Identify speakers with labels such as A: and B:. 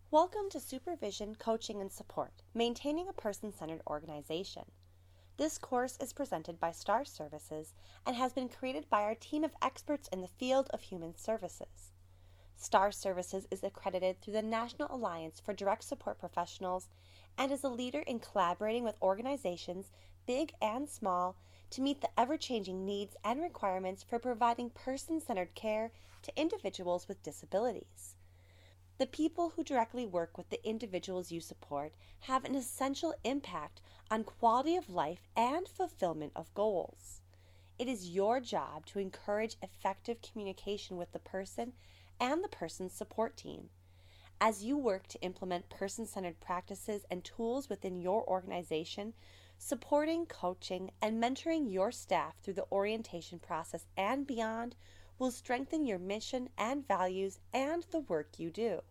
A: Welcome to Supervision, Coaching, and Support, Maintaining a Person-Centered Organization. This course is presented by STAR Services and has been created by our team of experts in the field of human services. STAR Services is accredited through the National Alliance for Direct Support Professionals and is a leader in collaborating with organizations, big and small, to meet the ever-changing needs and requirements for providing person-centered care to individuals with disabilities. The people who directly work with the individuals you support have an essential impact on quality of life and fulfillment of goals. It is your job to encourage effective communication with the person and the person's support team. As you work to implement person-centered practices and tools within your organization, supporting, coaching, and mentoring your staff through the orientation process and beyond will strengthen your mission and values and the work you do.